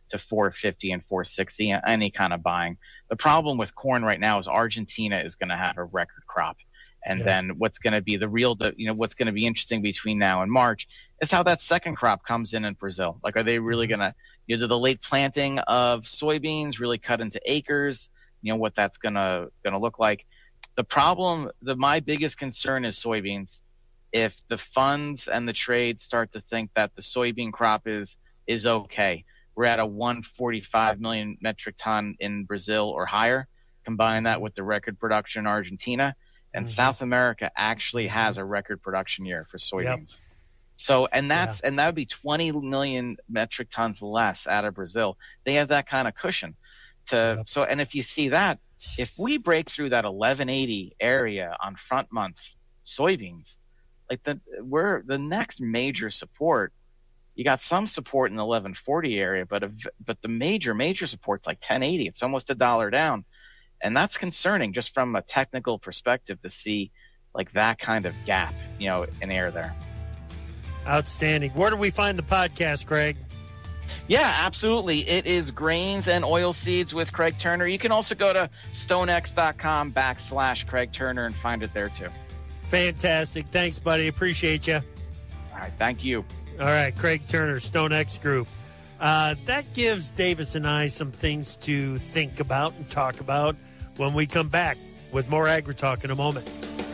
to $4.50 and $4.60, any kind of buying. The problem with corn right now is Argentina is going to have a record crop. And then what's going to be what's going to be interesting between now and March is how that second crop comes in Brazil. Like, are they really going to, do the late planting of soybeans really cut into acres? What that's going to look like. The problem, my biggest concern is soybeans. If the funds and the trade start to think that the soybean crop is okay, we're at a 145 million metric ton in Brazil or higher. Combine that with the record production in Argentina. And South America actually has a record production year for soybeans. Yep. So, and that would be 20 million metric tons less out of Brazil. They have that kind of cushion So, and if you see that, if we break through that 1180 area on front month soybeans, like the next major support, you got some support in the 1140 area, but the major support's like 1080. It's almost $1 down. And that's concerning just from a technical perspective to see like that kind of gap, in air there. Outstanding. Where do we find the podcast, Craig? Yeah, absolutely. It is Grains and Oilseeds with Craig Turner. You can also go to stonex.com/Craig Turner and find it there too. Fantastic. Thanks, buddy. Appreciate you. All right. Thank you. All right. Craig Turner, StoneX Group. That gives Davis and I some things to think about and talk about when we come back with more AgriTalk in a moment.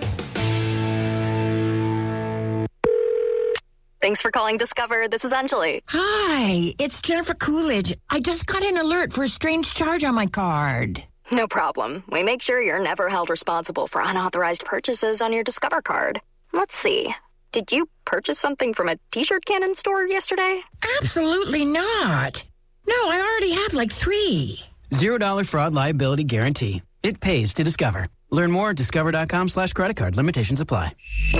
Thanks for calling Discover. This is Anjali. Hi, it's Jennifer Coolidge. I just got an alert for a strange charge on my card. No problem. We make sure you're never held responsible for unauthorized purchases on your Discover card. Let's see. Did you purchase something from a T-shirt cannon store yesterday? Absolutely not. No, I already have like 3. $0 fraud liability guarantee. It pays to Discover. Learn more at discover.com/credit card. Limitations apply.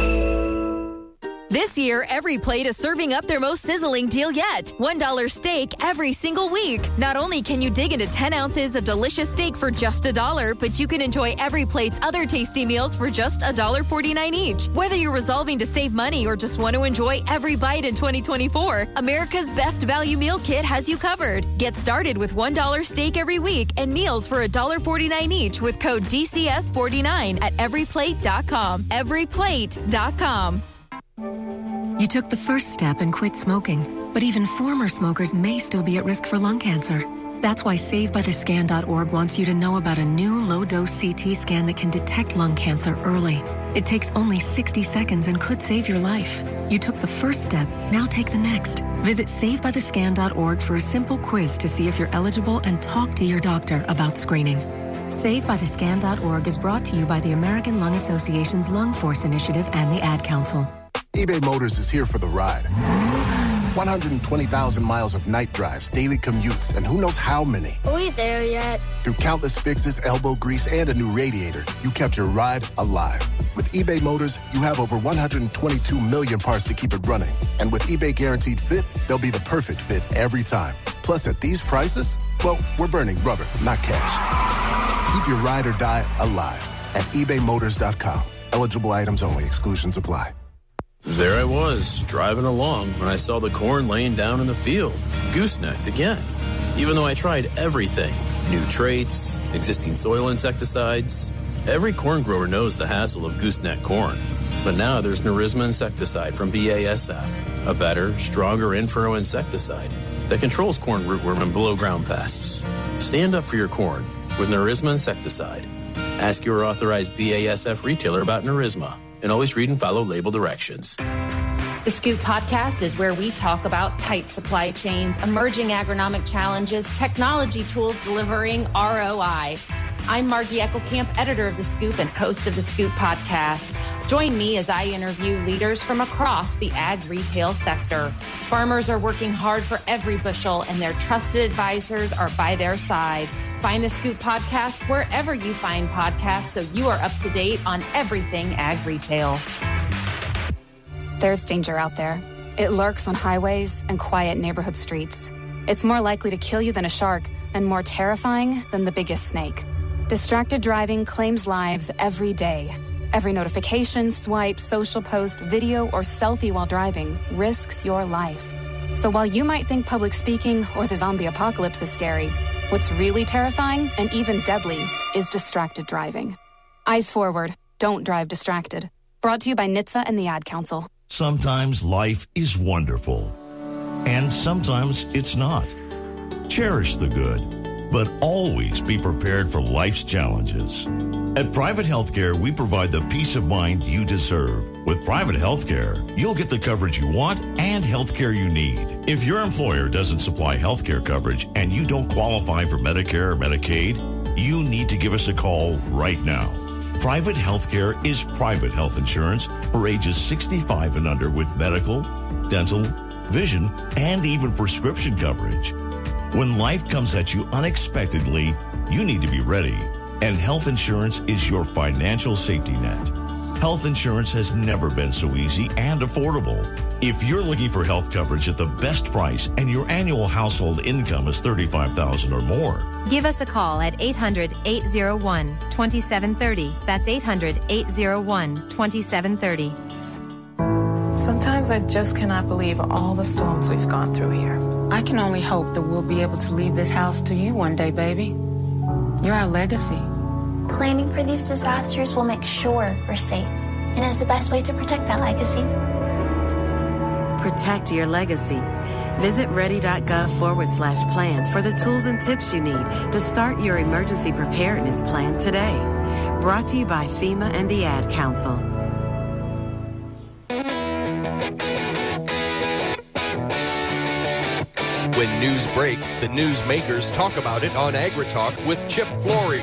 This year, Every Plate is serving up their most sizzling deal yet. $1 steak every single week. Not only can you dig into 10 ounces of delicious steak for just $1, but you can enjoy Every Plate's other tasty meals for just $1.49 each. Whether you're resolving to save money or just want to enjoy every bite in 2024, America's Best Value Meal Kit has you covered. Get started with $1 steak every week and meals for $1.49 each with code DCS49 at everyplate.com. Everyplate.com. You took the first step and quit smoking, but even former smokers may still be at risk for lung cancer. That's why SaveByTheScan.org wants you to know about a new low-dose CT scan that can detect lung cancer early. It takes only 60 seconds and could save your life. You took the first step, now take the next. Visit SaveByTheScan.org for a simple quiz to see if you're eligible and talk to your doctor about screening. SaveByTheScan.org is brought to you by the American Lung Association's Lung Force Initiative and the Ad Council. eBay Motors is here for the ride. 120,000 miles of night drives, daily commutes, and who knows how many. Are we there yet? Through countless fixes, elbow grease, and a new radiator, you kept your ride alive. With eBay Motors, you have over 122 million parts to keep it running. And with eBay Guaranteed Fit, they'll be the perfect fit every time. Plus, at these prices, well, we're burning rubber, not cash. Keep your ride or die alive at ebaymotors.com. Eligible items only. Exclusions apply. There I was, driving along when I saw the corn laying down in the field, goosenecked again. Even though I tried everything, new traits, existing soil insecticides, every corn grower knows the hassle of gooseneck corn. But now there's Nerisma insecticide from BASF, a better, stronger in-furrow insecticide that controls corn rootworm and below-ground pests. Stand up for your corn with Nerisma insecticide. Ask your authorized BASF retailer about Nerisma. And always read and follow label directions. The Scoop Podcast is where we talk about tight supply chains, emerging agronomic challenges, technology tools delivering ROI. I'm Margie Eckelkamp, editor of The Scoop and host of The Scoop Podcast. Join me as I interview leaders from across the ag retail sector. Farmers are working hard for every bushel, and their trusted advisors are by their side. Find the Scoop Podcast wherever you find podcasts so you are up to date on everything ag retail. There's danger out there. It lurks on highways and quiet neighborhood streets. It's more likely to kill you than a shark and more terrifying than the biggest snake. Distracted driving claims lives every day. Every notification, swipe, social post, video, or selfie while driving risks your life. So while you might think public speaking or the zombie apocalypse is scary, what's really terrifying and even deadly is distracted driving. Eyes forward. Don't drive distracted. Brought to you by NHTSA and the Ad Council. Sometimes life is wonderful, and sometimes it's not. Cherish the good, but always be prepared for life's challenges. At Private Healthcare, we provide the peace of mind you deserve. With Private Healthcare, you'll get the coverage you want and healthcare you need. If your employer doesn't supply healthcare coverage and you don't qualify for Medicare or Medicaid, you need to give us a call right now. Private Healthcare is private health insurance for ages 65 and under with medical, dental, vision, and even prescription coverage. When life comes at you unexpectedly, you need to be ready. And health insurance is your financial safety net. Health insurance has never been so easy and affordable. If you're looking for health coverage at the best price and your annual household income is $35,000 or more, give us a call at 800-801-2730. That's 800-801-2730. Sometimes I just cannot believe all the storms we've gone through here. I can only hope that we'll be able to leave this house to you one day, baby. You're our legacy. Planning for these disasters will make sure we're safe and is the best way to protect that legacy. Protect your legacy. Visit ready.gov/plan for the tools and tips you need to start your emergency preparedness plan today. Brought to you by FEMA and the Ad Council. When news breaks, the newsmakers talk about it on AgriTalk with Chip Flory.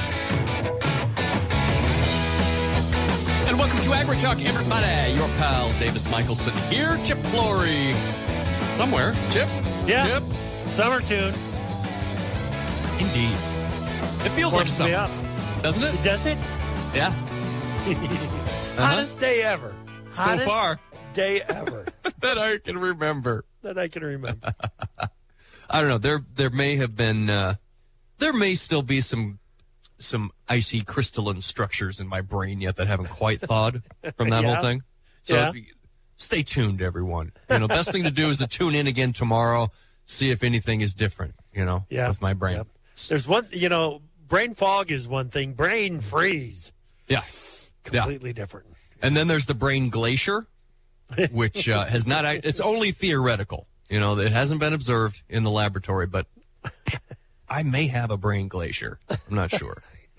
And welcome to AgriTalk, everybody. Your pal, Davis Michelson here. Chip Flory. Somewhere. Chip? Yeah. Chip? Summer tune. Indeed. It feels like summer. Up. Doesn't it? Does it? Yeah. Hottest day ever. So far. Day ever. That I can remember. I don't know. There may have been, there may still be some icy crystalline structures in my brain yet that haven't quite thawed from that whole thing. So stay tuned, everyone. Best thing to do is to tune in again tomorrow, see if anything is different, with my brain. Yep. There's one, brain fog is one thing. Brain freeze. Yeah. Completely different. And then there's the brain glacier, which has not, it's only theoretical. It hasn't been observed in the laboratory, but I may have a brain glacier. I'm not sure.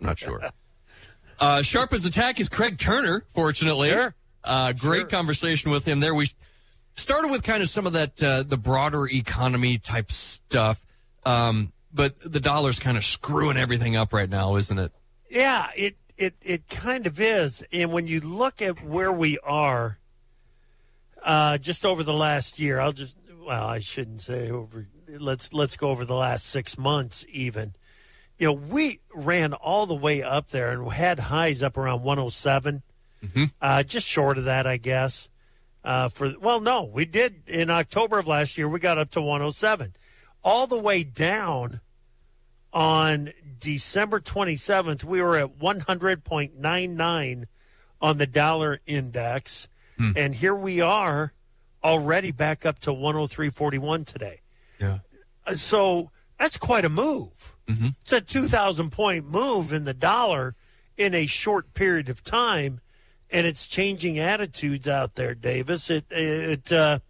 Sharp as attack is Craig Turner, fortunately. Sure. Great conversation with him there. We started with kind of some of that, the broader economy type stuff. But the dollar's kind of screwing everything up right now, isn't it? Yeah, it kind of is. And when you look at where we are, just over the last year, I shouldn't say over. Let's go over the last 6 months even. We ran all the way up there and had highs up around 107. Just short of that, I guess. We did in October of last year. We got up to 107, all the way down. On December 27th, we were at 100.99 on the dollar index, and here we are. Already back up to 103.41 today. Yeah. So that's quite a move. It's a 2,000-point move in the dollar in a short period of time, and it's changing attitudes out there, Davis. If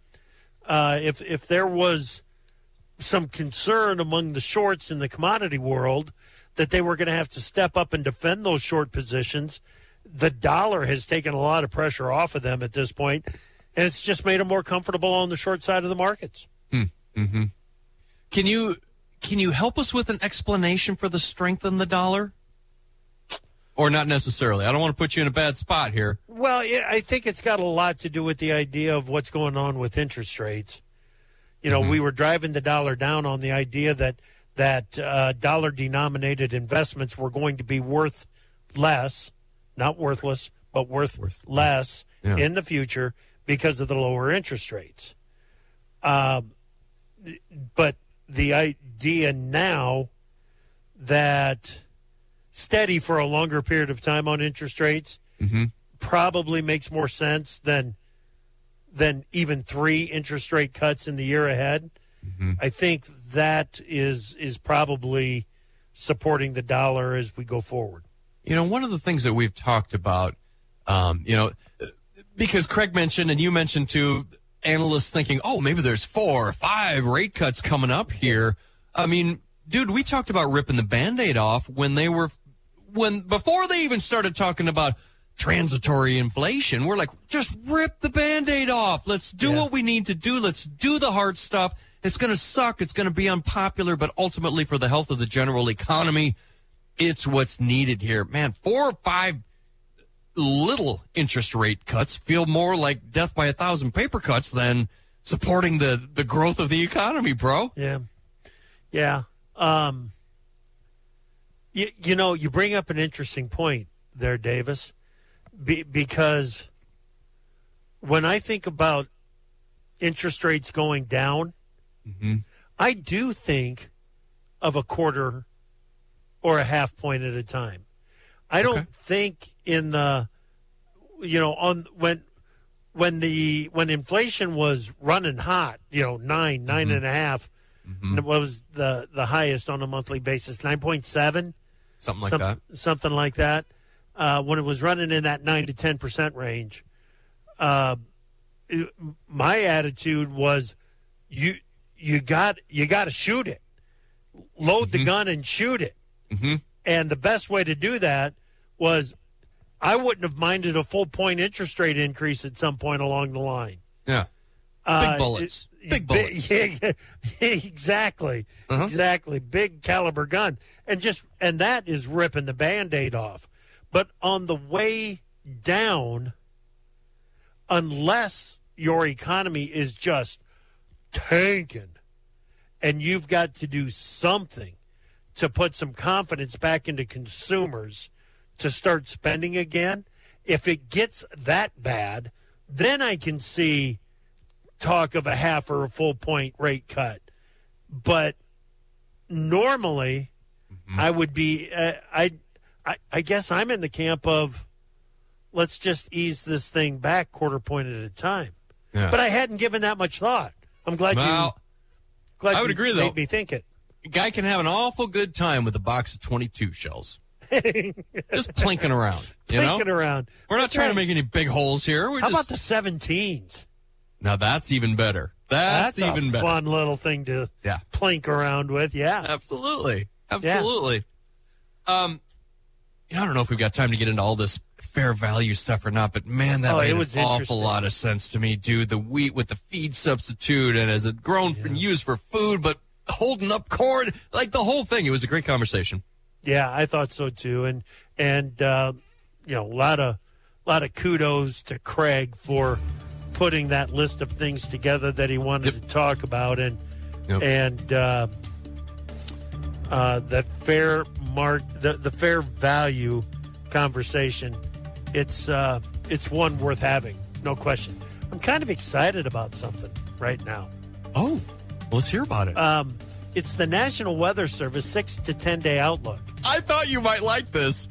there was some concern among the shorts in the commodity world that they were going to have to step up and defend those short positions, the dollar has taken a lot of pressure off of them at this point. And it's just made them more comfortable on the short side of the markets. Mm-hmm. Can you help us with an explanation for the strength in the dollar? Or not necessarily? I don't want to put you in a bad spot here. Well, I think it's got a lot to do with the idea of what's going on with interest rates. We were driving the dollar down on the idea that dollar-denominated investments were going to be worth less, not worthless, but worth less in the future, because of the lower interest rates. But the idea now that steady for a longer period of time on interest rates probably makes more sense than than even 3 interest rate cuts in the year ahead. Mm-hmm. I think that is probably supporting the dollar as we go forward. One of the things that we've talked about, because Craig mentioned and you mentioned too, analysts thinking, oh, maybe there's 4 or 5 rate cuts coming up here. I mean, dude, we talked about ripping the Band-Aid off before they even started talking about transitory inflation. We're like, just rip the Band-Aid off. Let's do what we need to do. Let's do the hard stuff. It's going to suck. It's going to be unpopular, but ultimately for the health of the general economy, it's what's needed here. Man, 4 or 5 little interest rate cuts feel more like death by 1,000 paper cuts than supporting the growth of the economy, bro. Yeah. Yeah. You bring up an interesting point there, Davis, because when I think about interest rates going down, I do think of a quarter or a half point at a time. I don't think in the, when inflation was running hot, 9.5. What was the highest on a monthly basis? 9.7? Something like that. When it was running in that 9 to 10% range, my attitude was you got to shoot it. Load the gun and shoot it. And the best way to do that was I wouldn't have minded a full point interest rate increase at some point along the line. Yeah. Big bullets. Big bullets. Yeah, exactly. Exactly. Big caliber gun. And that is ripping the Band-Aid off. But on the way down, unless your economy is just tanking and you've got to do something to put some confidence back into consumers to start spending again, if it gets that bad, then I can see talk of a half or a full point rate cut. But normally I would be I guess I'm in the camp of let's just ease this thing back quarter point at a time. Yeah. But I hadn't given that much thought. I'm glad I would agree, though. Made me think it. A guy can have an awful good time with a box of 22 shells. Just plinking around. Plinking around. We're not trying to make any big holes here. How about the 17s? Now that's even better. That's even better. Fun little thing to plink around with. Yeah. Absolutely. Absolutely. Yeah. I don't know if we've got time to get into all this fair value stuff or not, but man, that made an awful lot of sense to me, dude. The wheat with the feed substitute and as it grown and used for food, but holding up corn, like the whole thing. It was a great conversation. Yeah, I thought so too. And a lot of kudos to Craig for putting that list of things together that he wanted to talk about, and the fair value conversation. It's one worth having, no question. I'm kind of excited about something right now. Oh, let's hear about it. It's the National Weather Service 6 to 10 day outlook. I thought you might like this.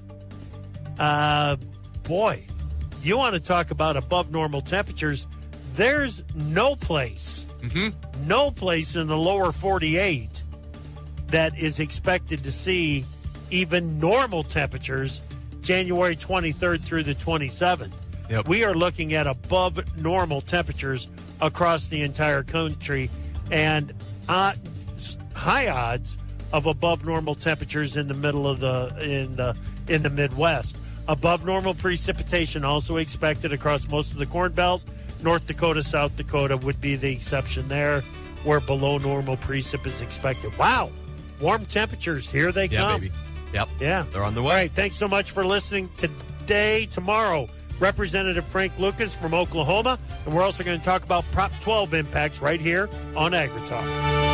Boy, you want to talk about above normal temperatures? There's no place in the lower 48 that is expected to see even normal temperatures January 23rd through the 27th. Yep. We are looking at above normal temperatures across the entire country, and high odds of above normal temperatures in the middle of in the Midwest. Above normal precipitation also expected across most of the Corn Belt. North Dakota, South Dakota would be the exception there, where below normal precip is expected. Wow. Warm temperatures. Here they come. Baby. Yep. Yeah. They're on the way. All right. Thanks so much for listening today. Tomorrow, Representative Frank Lucas from Oklahoma. And we're also going to talk about Prop 12 impacts right here on AgriTalk.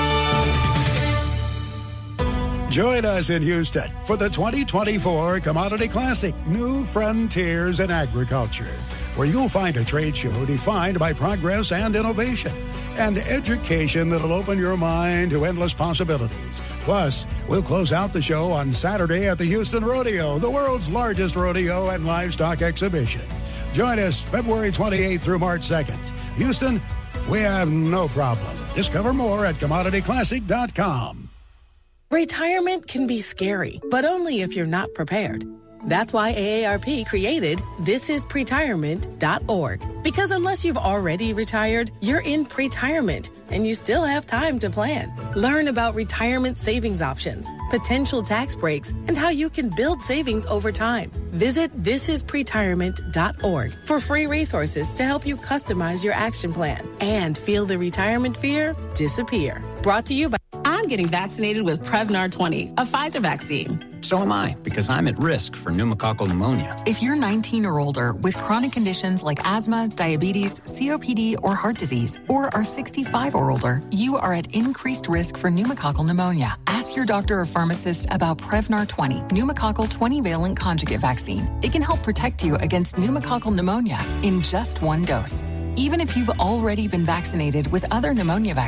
Join us in Houston for the 2024 Commodity Classic, New Frontiers in Agriculture, where you'll find a trade show defined by progress and innovation, and education that'll open your mind to endless possibilities. Plus, we'll close out the show on Saturday at the Houston Rodeo, the world's largest rodeo and livestock exhibition. Join us February 28th through March 2nd. Houston, we have no problem. Discover more at CommodityClassic.com. Retirement can be scary, but only if you're not prepared. That's why AARP created thisispretirement.org. Because unless you've already retired, you're in pretirement, and you still have time to plan. Learn about retirement savings options, potential tax breaks, and how you can build savings over time. Visit thisispretirement.org for free resources to help you customize your action plan and feel the retirement fear disappear. Brought to you by... I'm getting vaccinated with Prevnar 20, a Pfizer vaccine. So am I, because I'm at risk for pneumococcal pneumonia. If you're 19 or older with chronic conditions like asthma, diabetes, COPD, or heart disease, or are 65 or older, you are at increased risk for pneumococcal pneumonia. Ask your doctor or pharmacist about Prevnar 20, pneumococcal 20-valent conjugate vaccine. It can help protect you against pneumococcal pneumonia in just one dose. Even if you've already been vaccinated with other pneumonia vaccines,